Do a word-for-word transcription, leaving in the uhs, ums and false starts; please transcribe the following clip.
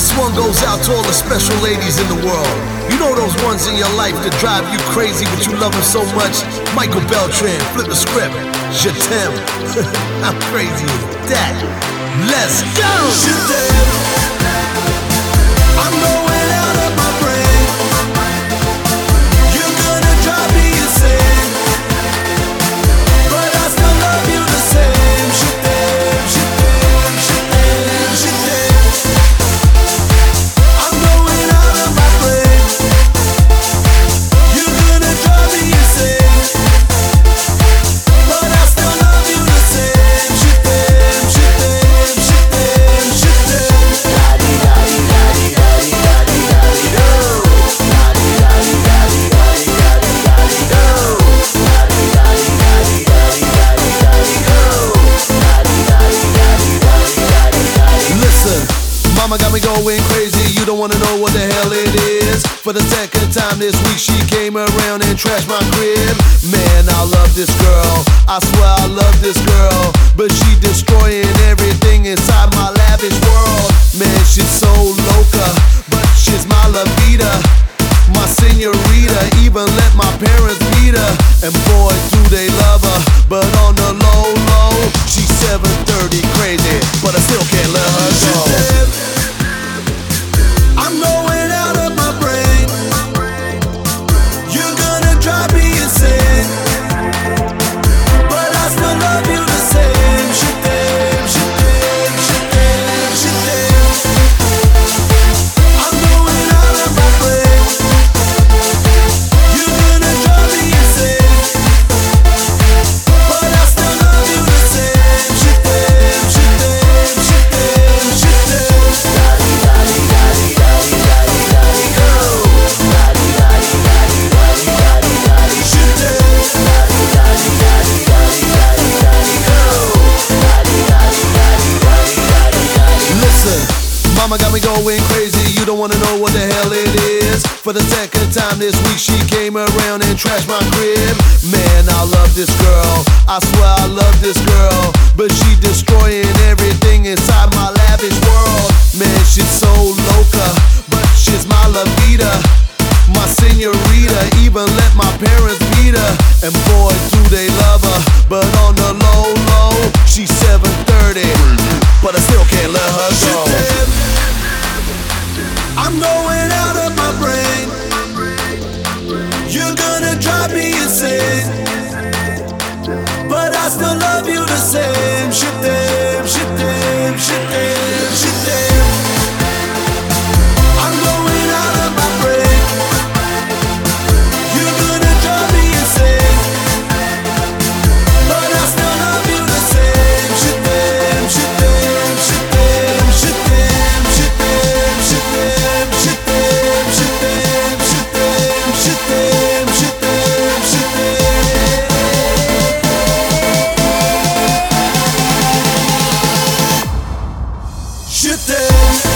This one goes out to all the special ladies in the world. You know those ones in your life that drive you crazy, but you love them so much. Michael Beltran, flip the script. Je t'aime. How crazy is that? Let's go! Je t'aime. I'm going out of my brain. You're gonna drive me insane, but I still love you the same. Je t'aime, je t'aime, je t'aime, je t'aime. I'm going out of my brain. You're gonna drive me insane, but I still love you the same. Je t'aime, je t'aime, je t'aime, je t'aime. Daddy, daddy, daddy, daddy, daddy, daddy, go. Daddy, daddy, daddy, daddy, daddy, daddy, go. Daddy, daddy, daddy, daddy, daddy, daddy, go. Daddy, daddy, daddy, daddy, daddy, daddy. Listen, mama got me going crazy. You don't wanna know what the hell it is. For the second time this week she came around and trashed my crib. Man, I love this girl, I swear I love this girl, but she destroying everything inside my lavish world. Man, she's so loca, but she's my la vida, my senorita. Even let my parents meet her, and boy do they love her. But on the low low, she's seven thirty crazy, but I still can't let her go. I'm going out of my brain. You're gonna drive me insane, but I still love you the same. Je t'aime, je t'aime, je t'aime, je t'aime. I'm going out of my brain. You're gonna drive me insane, but I still love you the same. Je t'aime, je t'aime, je t'aime, je t'aime. Daddy, daddy, daddy, daddy, daddy, daddy, go. Daddy, daddy, daddy, daddy, daddy, daddy, je t'aime. Daddy, daddy, daddy, daddy, daddy, daddy, go. Daddy, daddy, daddy, daddy, daddy, daddy. Listen, mama got me going crazy. You don't wanna know what the hell it is. For the second time this week she came around and trashed my crib. Man, I love this girl, I swear I love this girl, but she destroying everything inside my lavish world. Man, she's so loca, but she's my la vida, my senorita. Even let my parents meet her, and boy do they love her. But on the low low, she's seven thirty, but I still can't let her go. I'm going out of my brain. You're gonna drive me insane, but I still love you the same. Je t'aime, je t'aime, je t'aime, je t'aime. I'm going out of my brain. You're gonna drive me insane, but I still love you the same. Je t'aime, je t'aime, je t'aime, je t'aime, je t'aime, je t'aime, je t'aime, je t'aime, je t'aime, je t'aime, je t'aime, je t'aime. Je t'aime.